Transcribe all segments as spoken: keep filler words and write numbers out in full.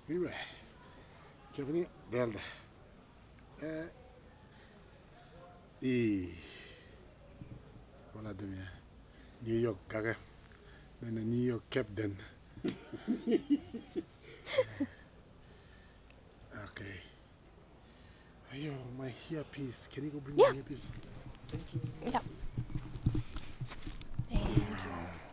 Ibe. Kevin Delda. Eh, i wala demia. New York gaga. Nena New York Captain. Okay. Ayo, my earpiece. Can you go bring Yeah. my earpiece? Thank you. Yeah. Thank you.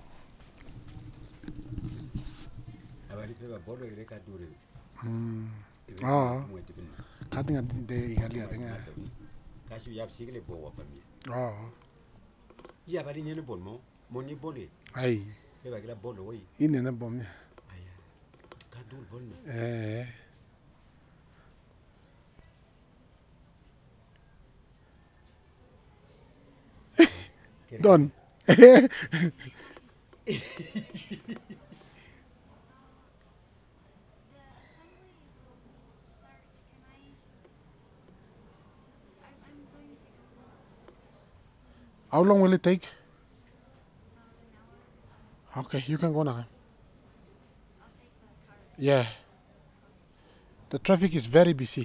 Abali pe ba bolo ile ka dure. Ah, Mo tibin. katinga de igalia denga. Kasu yap sigle bo wa pami. Ah, Ya bali nyene bon mo. Mo ni bole. ai. Pe ba kila bolo oi. Ine na bomnya. Aya. Ka dur bol no. Eh. Done. How long will it take? Okay, you can go now. Yeah. The traffic is very busy.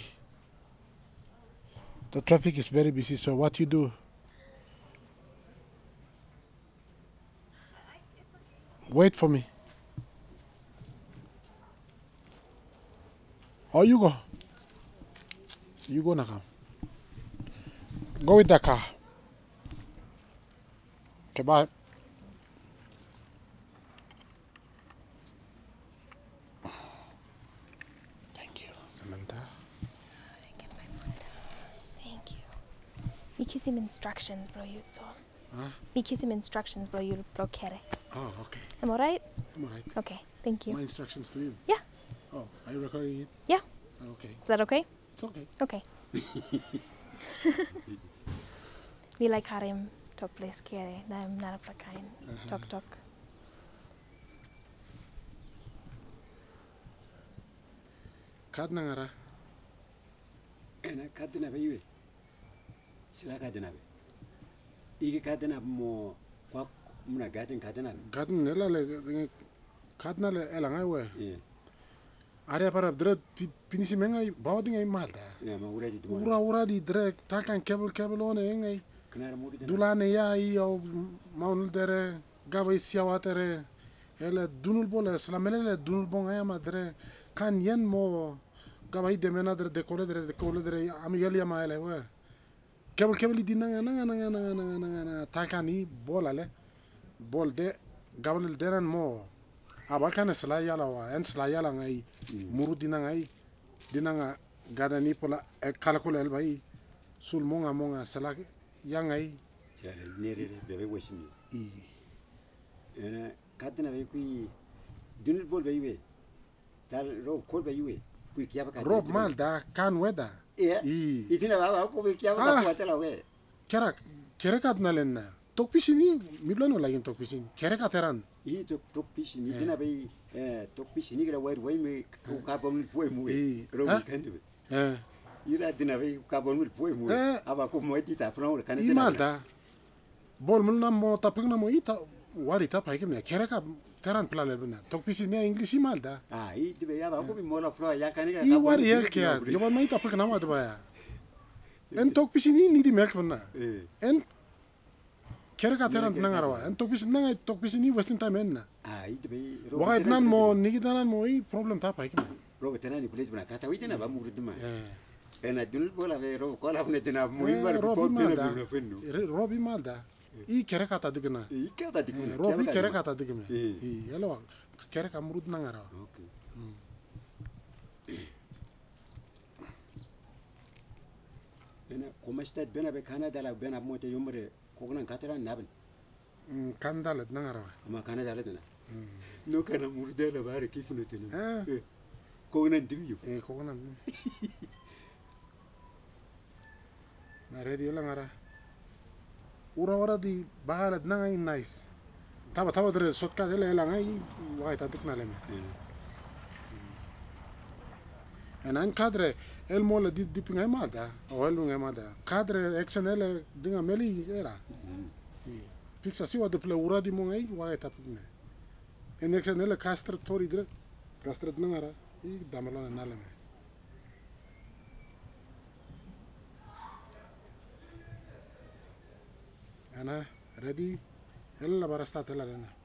The traffic is very busy, so what you do? Wait for me. Oh, you go. You go now. Go with the car. Okay, bye. Thank you, Samantha. Get my foot. Thank you. Vi kiss him instructions, bro. You so. Huh? Vi kiss him instructions, bro. You blockere. Oh, okay. Am I right? I'm alright. Okay. Thank you. My instructions to you. Yeah. Oh, are you recording it? Yeah. Okay. Is that okay? It's okay. Okay. Vi like Harim talk place kere. Na I'm not a kind. Talk talk. Kad nangara. Ena kadina be iwe. Sila kadina be. Ige kadina mo kwa muna gatin kadina be. Kad nela le kad nala elangai we. Eh. Area para dre pinisi mengai bawa dingai malda. Ya ma ura di duma. Ura ura di dre talkan kabel kabel one engai. Kenara muri dina. Dulane ya i au maunul dere gava isiawa tere. Ele dunul bole slamele le dunul bonga ya madre kan yen mo gava i demena dere dekole dere dekole dere amigali ya maele we. Kabel kabel di nanga nanga nanga nanga nanga nanga nanga talkan i bola le bol de gavel deran mo abal kan sla yala wa en sla yala ngai muru dinanga i dinanga gada ni pola e kala kola el bai sul monga monga sala yangai Ya nere be be washimi. i Ena kadina be kui dunil bol be iwe. Tal ro kol be iwe. Kui kiaba kadina. rob mal da kan weda Iya. i Itina ba ko be kiaba Ah. ka kuatela we. kera kera kat nalen tok pisini miblano lagin tok pisini kera kateran I tok tok pisi ni tina be eh tok pisi ni gra wai wai me ku ka bom ni poi mu. Eh. Ro Ah. weekend be. eh Ira dina be ka bom ni poi mu. Eh. Aba ko mo ti ta flan kan i mal da bol mul na mo taping na mo ita wari ta pai kemya kera ka teran plale bina tok pisini english i mal da Ah, i te be ya ba ko mi mo la flan ya kan i wari el kya yo ban mai tapik na ma da baya en tok pisini ni di melk bina Eh. en kera ka teran nangarawa en tok pisini nanga tok pisini westin time en na Ah, i te be ro. waga nan mo nigi danan mo i problem ta pai kemya ro tena ni plej bana kata wi tena ba mu ridma. eh Ena dul bola be ro ko la fne tena mu i Eh, mar ko Robi tena Malda. bu na fenno. Re- Robi Malda. I kere kata digna. I ka ta Eh, dikuna. Robi kere kata digme. Eh. I yalo kere ka murud nangara. Okay. Ena kuma sta bena be Canada la bena mo te yumre ko nan katara naben. Mm, Kandalet nangara. Ma Canada la tena. No kana murde la bare kifune tena. Eh. Ko nan dimyu. Eh ko nan. Na radio langara. Ura ura di bahalat nangai nice. Taba taba dre sotka dele langai wai ta dikna leme. En an kadre el mola di di pingai mada o el ngai mada. Kadre exenele dinga meli era. Pixa si wa de ple ura di mongai wai ta pinga. En exenele castra tori dre. Castra nangara. I damelon naleme. Ana ready? Ella barasta tela dena.